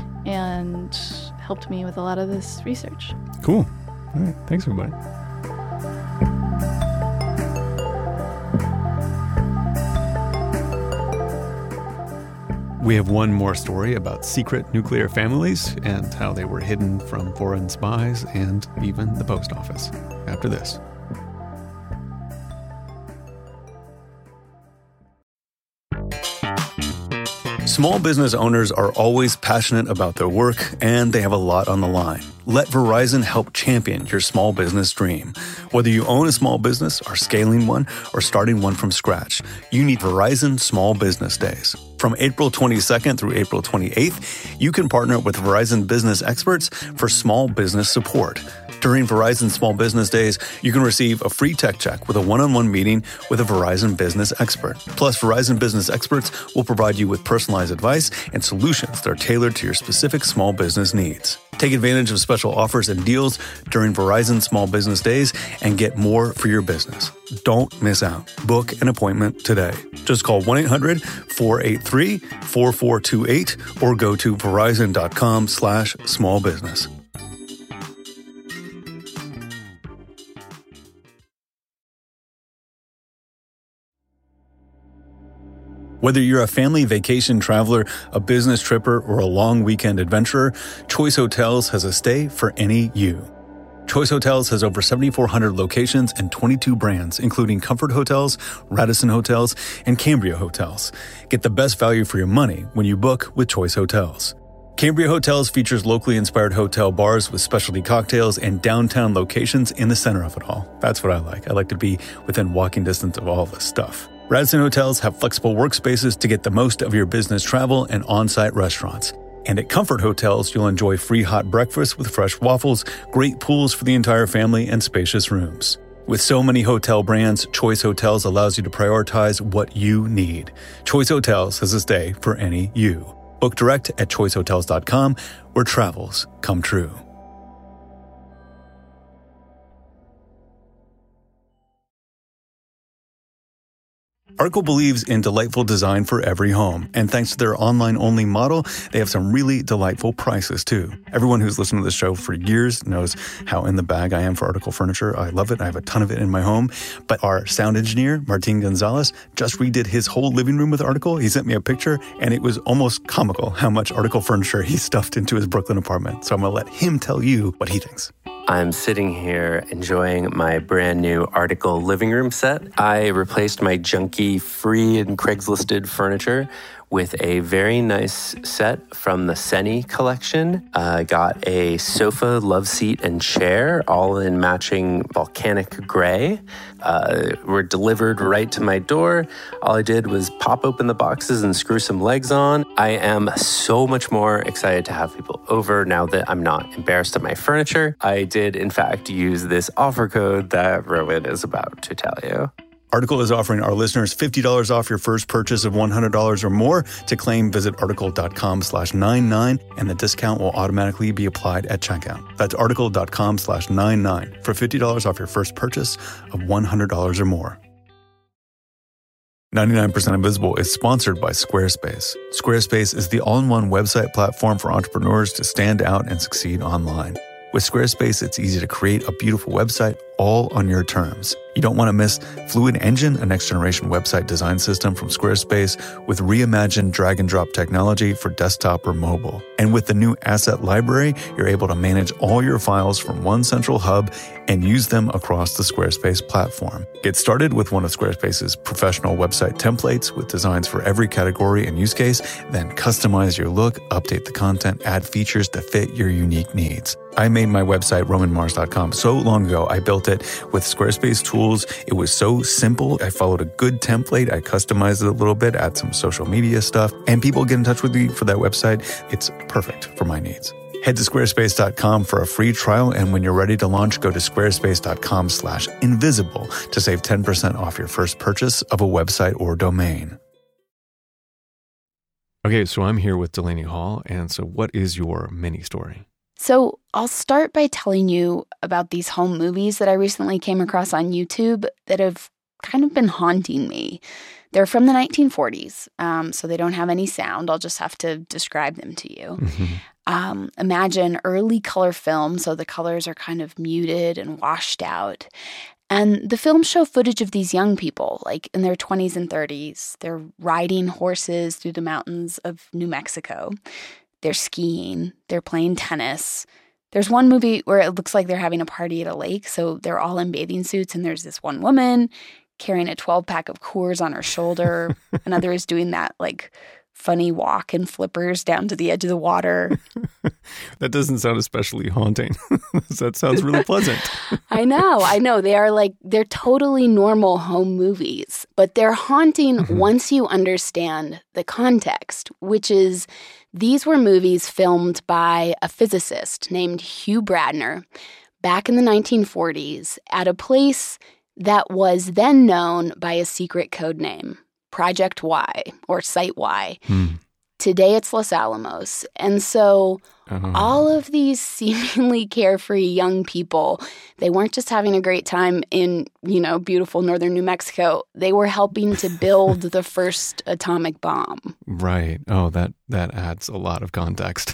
and helped me with a lot of this research. Cool. All right. Thanks, everybody. We have one more story about secret nuclear families and how they were hidden from foreign spies and even the post office. After this. Small business owners are always passionate about their work, and they have a lot on the line. Let Verizon help champion your small business dream. Whether you own a small business, are scaling one, or starting one from scratch, you need Verizon Small Business Days. From April twenty-second through April twenty-eighth, you can partner with Verizon business experts for small business support. During Verizon Small Business Days, you can receive a free tech check with a one-on-one meeting with a Verizon business expert. Plus, Verizon business experts will provide you with personalized advice and solutions that are tailored to your specific small business needs. Take advantage of special offers and deals during Verizon Small Business Days and get more for your business. Don't miss out. Book an appointment today. Just call one eight hundred four eight three four four two eight or go to verizon.com slash small business. Whether you're a family vacation traveler, a business tripper, or a long weekend adventurer, Choice Hotels has a stay for any you. Choice Hotels has over seventy-four hundred locations and twenty-two brands, including Comfort Hotels, Radisson Hotels, and Cambria Hotels. Get the best value for your money when you book with Choice Hotels. Cambria Hotels features locally inspired hotel bars with specialty cocktails and downtown locations in the center of it all. That's what I like. I like to be within walking distance of all this stuff. Radisson Hotels have flexible workspaces to get the most of your business travel and on-site restaurants. And at Comfort Hotels, you'll enjoy free hot breakfast with fresh waffles, great pools for the entire family, and spacious rooms. With so many hotel brands, Choice Hotels allows you to prioritize what you need. Choice Hotels has a stay for any you. Book direct at choice hotels dot com, where travels come true. Article believes in delightful design for every home, and thanks to their online-only model, they have some really delightful prices, too. Everyone who's listened to this show for years knows how in the bag I am for Article furniture. I love it. I have a ton of it in my home. But our sound engineer, Martin Gonzalez, just redid his whole living room with Article. He sent me a picture, and it was almost comical how much Article furniture he stuffed into his Brooklyn apartment. So I'm going to let him tell you what he thinks. I'm sitting here enjoying my brand new Article living room set. I replaced my junky free and Craigslisted furniture with a very nice set from the Seni collection. I uh, got a sofa, love seat, and chair, all in matching volcanic gray. Uh, were delivered right to my door. All I did was pop open the boxes and screw some legs on. I am so much more excited to have people over now that I'm not embarrassed of my furniture. I did, in fact, use this offer code that Rowan is about to tell you. Article is offering our listeners fifty dollars off your first purchase of one hundred dollars or more. To claim, visit article.com slash 99, and the discount will automatically be applied at checkout. That's article.com slash 99 for fifty dollars off your first purchase of one hundred dollars or more. ninety-nine percent Invisible is sponsored by Squarespace. Squarespace is the all-in-one website platform for entrepreneurs to stand out and succeed online. With Squarespace, it's easy to create a beautiful website all on your terms. You don't want to miss Fluid Engine, a next-generation website design system from Squarespace with reimagined drag-and-drop technology for desktop or mobile. And with the new Asset Library, you're able to manage all your files from one central hub and use them across the Squarespace platform. Get started with one of Squarespace's professional website templates with designs for every category and use case, then customize your look, update the content, add features to fit your unique needs. I made my website, roman mars dot com, so long ago. I built it with Squarespace tools. It was so simple. I followed a good template. I customized it a little bit, add some social media stuff, and people get in touch with me for that website. It's perfect for my needs. Head to squarespace dot com for a free trial, and when you're ready to launch, go to squarespace.com slash invisible to save ten percent off your first purchase of a website or domain. Okay, so I'm here with Delaney Hall, and so what is your mini story? So I'll start by telling you about these home movies that I recently came across on YouTube that have kind of been haunting me. They're from the nineteen forties, um, so they don't have any sound. I'll just have to describe them to you. Mm-hmm. Um, imagine early color film, so the colors are kind of muted and washed out. And the films show footage of these young people, like in their twenties and thirties. They're riding horses through the mountains of New Mexico. They're skiing. They're playing tennis. There's one movie where it looks like they're having a party at a lake, so they're all in bathing suits, and there's this one woman carrying a twelve-pack of Coors on her shoulder. Another is doing that, like, funny walk in flippers down to the edge of the water. That doesn't sound especially haunting. That sounds really pleasant. I know, I know. They are like, they're totally normal home movies, but they're haunting mm-hmm. once you understand the context, which is these were movies filmed by a physicist named Hugh Bradner back in the nineteen forties at a place that was then known by a secret code name. Project Y, or Site Y. Hmm. Today it's Los Alamos. And so uh-huh. all of these seemingly carefree young people, they weren't just having a great time in, you know, beautiful northern New Mexico. They were helping to build the first atomic bomb. Right. Oh, that, that adds a lot of context.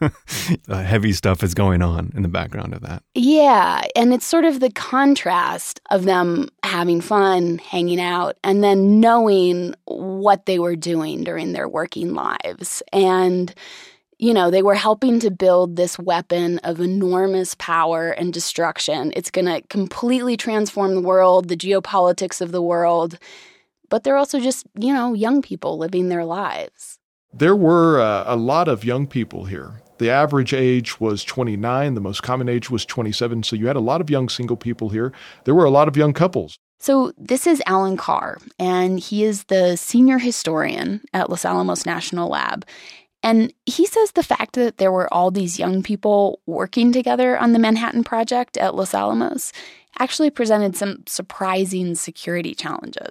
The heavy stuff is going on in the background of that. Yeah. And it's sort of the contrast of them having fun, hanging out, and then knowing what they were doing during their working lives. And you know, they were helping to build this weapon of enormous power and destruction. It's going to completely transform the world, the geopolitics of the world. But they're also just, you know, young people living their lives. There were uh, a lot of young people here. The average age was twenty-nine. The most common age was twenty-seven. So you had a lot of young single people here. There were a lot of young couples. So this is Alan Carr, and he is the senior historian at Los Alamos National Lab. And he says the fact that there were all these young people working together on the Manhattan Project at Los Alamos actually presented some surprising security challenges.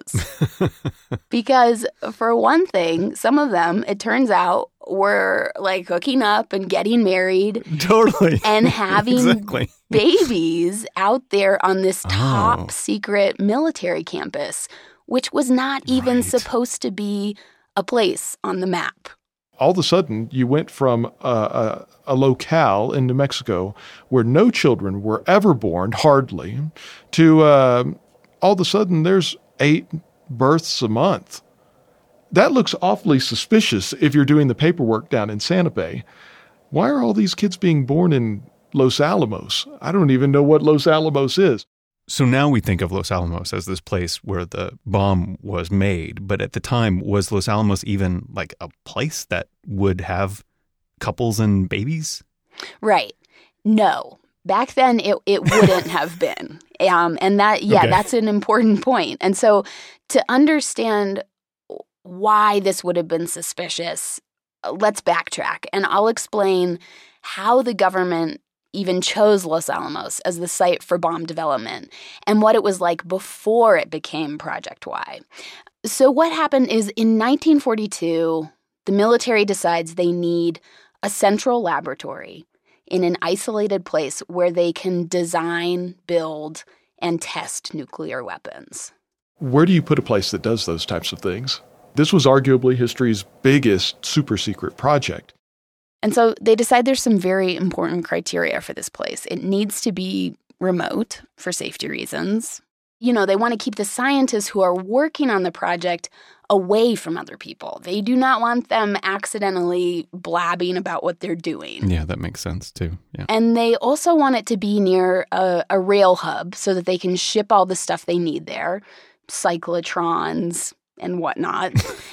Because, for one thing, some of them, it turns out, were like hooking up and getting married. Totally. And having exactly. babies out there on this top Oh. secret military campus, which was not even Right. supposed to be a place on the map. All of a sudden, you went from a, a, a locale in New Mexico where no children were ever born, hardly, to uh, all of a sudden there's eight births a month. That looks awfully suspicious if you're doing the paperwork down in Santa Fe. Why are all these kids being born in Los Alamos? I don't even know what Los Alamos is. So now we think of Los Alamos as this place where the bomb was made. But at the time, was Los Alamos even like a place that would have couples and babies? Right. No. Back then, it, it wouldn't have been. Um, and that, yeah, Okay. that's an important point. And so to understand why this would have been suspicious, let's backtrack. And I'll explain how the government even chose Los Alamos as the site for bomb development and what it was like before it became Project Y. So what happened is in nineteen forty-two, the military decides they need a central laboratory in an isolated place where they can design, build, and test nuclear weapons. Where do you put a place that does those types of things? This was arguably history's biggest super secret project. And so they decide there's some very important criteria for this place. It needs to be remote for safety reasons. You know, they want to keep the scientists who are working on the project away from other people. They do not want them accidentally blabbing about what they're doing. Yeah, that makes sense too. Yeah. And they also want it to be near a, a rail hub so that they can ship all the stuff they need there, cyclotrons and whatnot.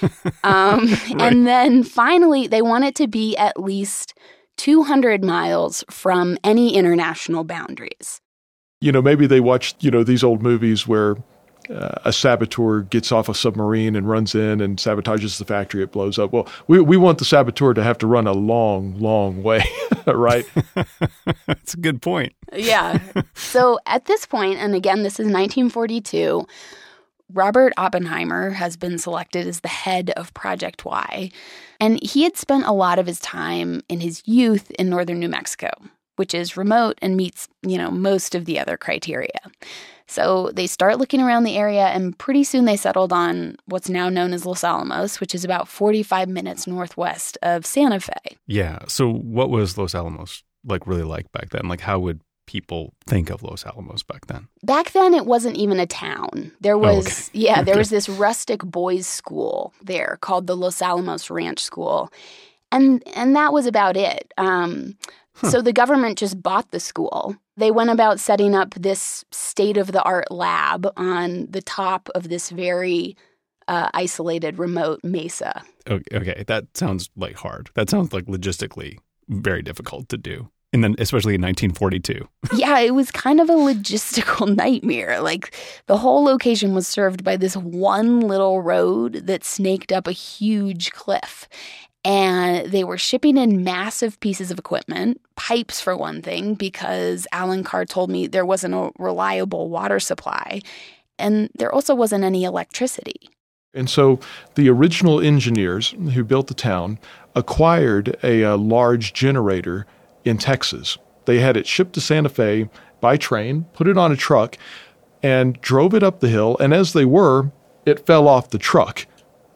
um, Right. And then finally, they want it to be at least two hundred miles from any international boundaries. You know, maybe they watched, you know, these old movies where uh, a saboteur gets off a submarine and runs in and sabotages the factory, it blows up. Well, we we want the saboteur to have to run a long, long way, right? That's a good point. Yeah. So at this point, and again, this is nineteen forty-two, Robert Oppenheimer has been selected as the head of Project Y, and he had spent a lot of his time in his youth in northern New Mexico, which is remote and meets, you know, most of the other criteria. So they start looking around the area, and pretty soon they settled on what's now known as Los Alamos, which is about forty-five minutes northwest of Santa Fe. Yeah. So what was Los Alamos like really like back then? Like how would people think of Los Alamos back then? Back then, it wasn't even a town. There was, Oh, okay. yeah, there Okay. was this rustic boys' school there called the Los Alamos Ranch School. And and that was about it. Um, Huh. So the government just bought the school. They went about setting up this state-of-the-art lab on the top of this very uh, isolated, remote mesa. Okay, okay, that sounds like hard. That sounds like logistically very difficult to do. And then especially in nineteen forty-two. Yeah, it was kind of a logistical nightmare. Like, the whole location was served by this one little road that snaked up a huge cliff. And they were shipping in massive pieces of equipment, pipes for one thing, because Alan Carr told me there wasn't a reliable water supply. And there also wasn't any electricity. And so the original engineers who built the town acquired a, a large generator in Texas. They had it shipped to Santa Fe by train, put it on a truck, and drove it up the hill. And as they were, it fell off the truck.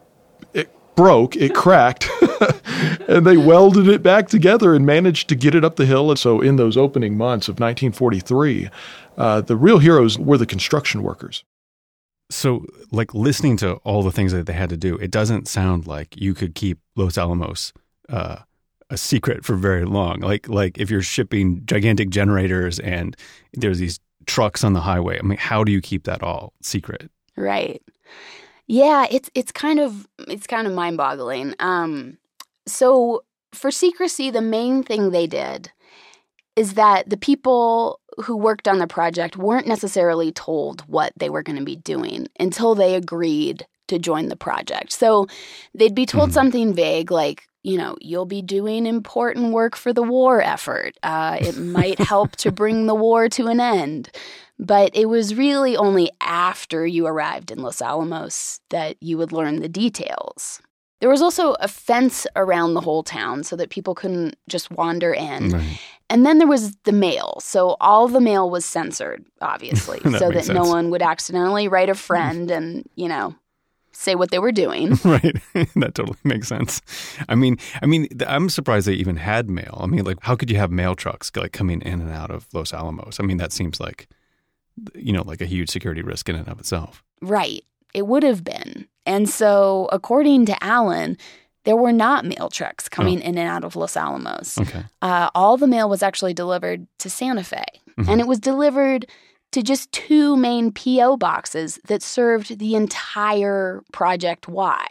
It broke, it cracked, and they welded it back together and managed to get it up the hill. And so in those opening months of nineteen forty-three, uh, the real heroes were the construction workers. So, like, listening to all the things that they had to do, it doesn't sound like you could keep Los Alamos uh, a secret for very long. Like, like if you're shipping gigantic generators and there's these trucks on the highway, I mean, how do you keep that all secret? Right. Yeah, it's it's kind of it's kind of mind-boggling. Um, so for secrecy, the main thing they did is that the people who worked on the project weren't necessarily told what they were going to be doing until they agreed to join the project. So they'd be told mm-hmm. something vague like, you know, you'll be doing important work for the war effort. Uh, it might help to bring the war to an end. But it was really only after you arrived in Los Alamos that you would learn the details. There was also a fence around the whole town so that people couldn't just wander in. Right. And then there was the mail. So all the mail was censored, obviously, that so that sense. no one would accidentally write a friend and, you know, say what they were doing. Right. That totally makes sense. I mean, I mean, I'm surprised they even had mail. I mean, like, how could you have mail trucks like coming in and out of Los Alamos? I mean, that seems like, you know, like a huge security risk in and of itself. Right. It would have been. And so, according to Alan, there were not mail trucks coming oh. in and out of Los Alamos. Okay. Uh, all the mail was actually delivered to Santa Fe. Mm-hmm. And it was delivered to just two main P O boxes that served the entire Project Y.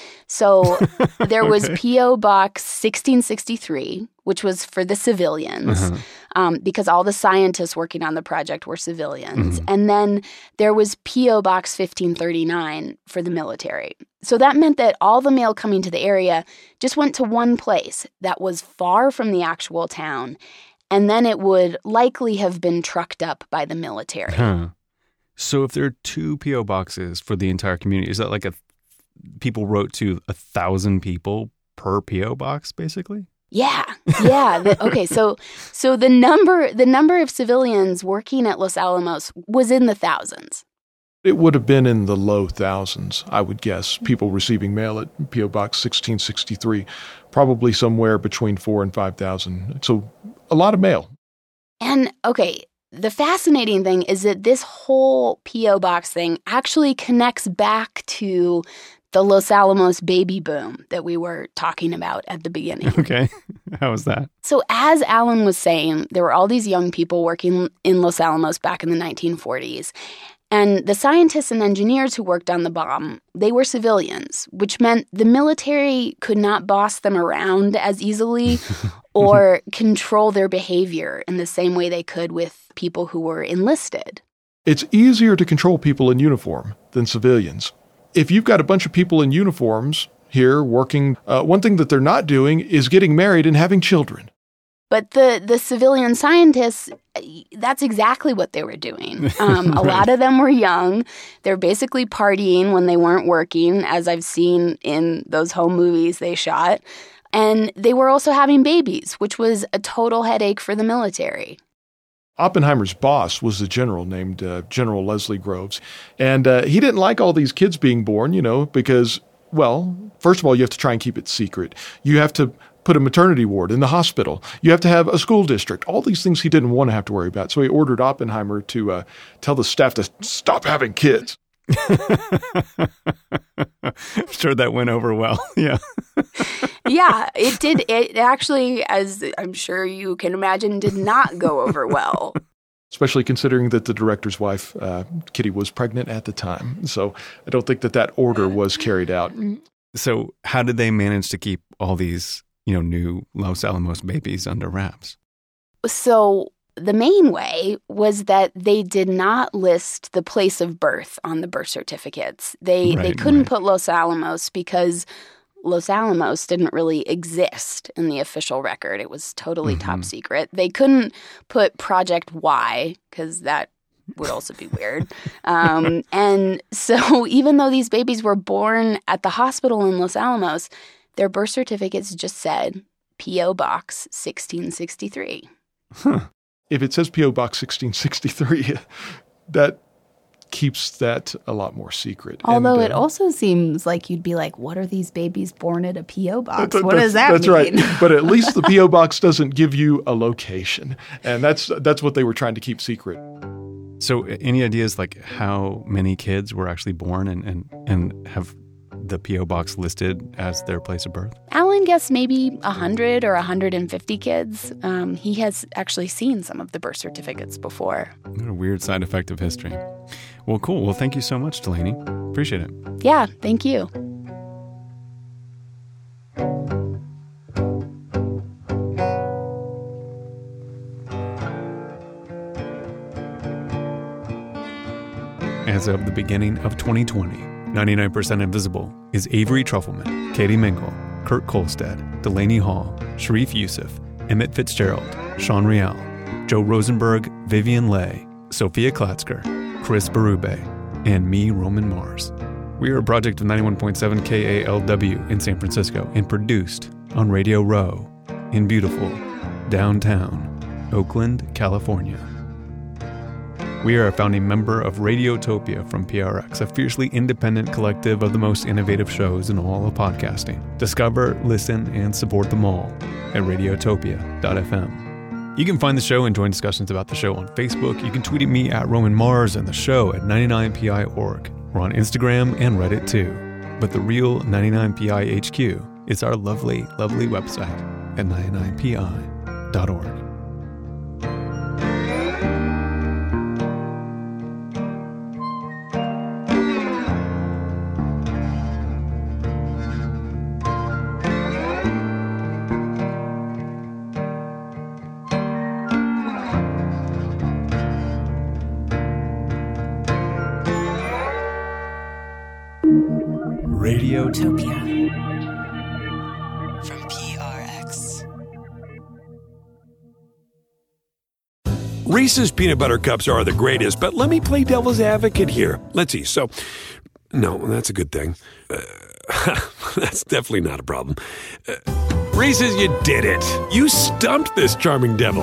So there was Okay. P O Box sixteen sixty-three, which was for the civilians, Uh-huh. um, because all the scientists working on the project were civilians. Mhm. And then there was P O Box fifteen thirty-nine for the military. So that meant that all the mail coming to the area just went to one place that was far from the actual town. And then it would likely have been trucked up by the military. Huh. So if there are two P O boxes for the entire community, is that like a people wrote to a thousand people per P O box, basically? Yeah, yeah. The, okay, so so the number the number of civilians working at Los Alamos was in the thousands. It would have been in the low thousands, I would guess, people receiving mail at P O Box sixteen sixty-three, probably somewhere between four and five thousand. So a lot of mail. And okay, the fascinating thing is that this whole P O Box thing actually connects back to the Los Alamos baby boom that we were talking about at the beginning. Okay. How was that? So as Alan was saying, there were all these young people working in Los Alamos back in the nineteen forties. And the scientists and engineers who worked on the bomb, they were civilians, which meant the military could not boss them around as easily or control their behavior in the same way they could with people who were enlisted. It's easier to control people in uniform than civilians. If you've got a bunch of people in uniforms here working, uh, one thing that they're not doing is getting married and having children. But the, the civilian scientists, that's exactly what they were doing. Um, a Right. lot of them were young. They're basically partying when they weren't working, as I've seen in those home movies they shot. And they were also having babies, which was a total headache for the military. Oppenheimer's boss was a general named uh, General Leslie Groves. And uh, he didn't like all these kids being born, you know, because, well, first of all, you have to try and keep it secret. You have to put a maternity ward in the hospital. You have to have a school district. All these things he didn't want to have to worry about. So he ordered Oppenheimer to uh, tell the staff to stop having kids. I'm sure that went over well. Yeah. Yeah, it did. It actually, as I'm sure you can imagine, did not go over well. Especially considering that the director's wife, uh, Kitty, was pregnant at the time. So I don't think that that order was carried out. So how did they manage to keep all these, you know, new Los Alamos babies under wraps? So the main way was that they did not list the place of birth on the birth certificates. They Right, they couldn't right. put Los Alamos because Los Alamos didn't really exist in the official record. It was totally Mm-hmm. top secret. They couldn't put Project Y because that would also be weird. Um, and so even though these babies were born at the hospital in Los Alamos, their birth certificates just said P O Box sixteen sixty-three. Huh. If it says P O Box sixteen sixty-three, that keeps that a lot more secret. Although And, it uh, also seems like you'd be like, what are these babies born at a P O box? That- what that's, does that that's mean? right. But at least the P O box doesn't give you a location. And that's that's what they were trying to keep secret. So any ideas like how many kids were actually born and, and, and have the P O box listed as their place of birth? Alan guessed maybe one hundred or one hundred fifty kids. Um, he has actually seen some of the birth certificates before. What a weird side effect of history. Well, cool. Well, thank you so much, Delaney. Appreciate it. Yeah, thank you. As of the beginning of twenty twenty, ninety-nine percent Invisible is Avery Trufelman, Katie Mingle, Kurt Kolstad, Delaney Hall, Sharif Youssef, Emmett Fitzgerald, Sean Real, Joe Rosenberg, Vivian Leigh, Sophia Klatzker, Chris Berube, and me, Roman Mars. We are a project of ninety-one point seven K A L W in San Francisco and produced on Radio Row in beautiful downtown Oakland, California. We are a founding member of Radiotopia from P R X, a fiercely independent collective of the most innovative shows in all of podcasting. Discover, listen, and support them all at radiotopia dot f m. You can find the show and join discussions about the show on Facebook. You can tweet at me at Roman Mars and the show at ninety-nine P I dot org. We're on Instagram and Reddit too. But the real ninety-nine P I H Q is our lovely, lovely website at ninety-nine P I dot org. Radiotopia from P R X. Reese's peanut butter cups are the greatest, but let me play devil's advocate here. Let's see. So, no, that's a good thing. Uh, that's definitely not a problem. Uh, Reese's, you did it. You stumped this charming devil.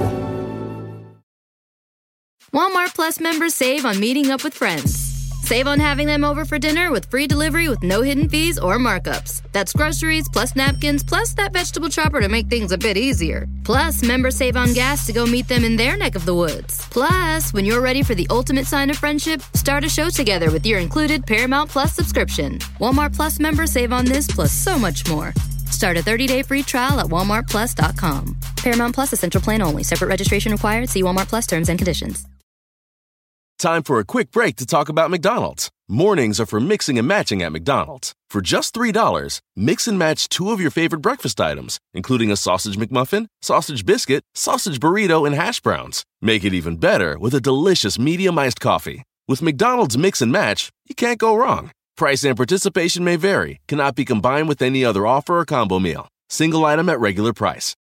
Walmart Plus members save on meeting up with friends. Save on having them over for dinner with free delivery with no hidden fees or markups. That's groceries, plus napkins, plus that vegetable chopper to make things a bit easier. Plus, members save on gas to go meet them in their neck of the woods. Plus, when you're ready for the ultimate sign of friendship, start a show together with your included Paramount Plus subscription. Walmart Plus members save on this plus so much more. Start a thirty-day free trial at walmart plus dot com. Paramount Plus Essential Plan only. Separate registration required. See Walmart Plus terms and conditions. Time for a quick break to talk about McDonald's. Mornings are for mixing and matching at McDonald's. For just three dollars, mix and match two of your favorite breakfast items, including a sausage McMuffin, sausage biscuit, sausage burrito, and hash browns. Make it even better with a delicious medium iced coffee. With McDonald's Mix and Match, you can't go wrong. Price and participation may vary, cannot be combined with any other offer or combo meal. Single item at regular price.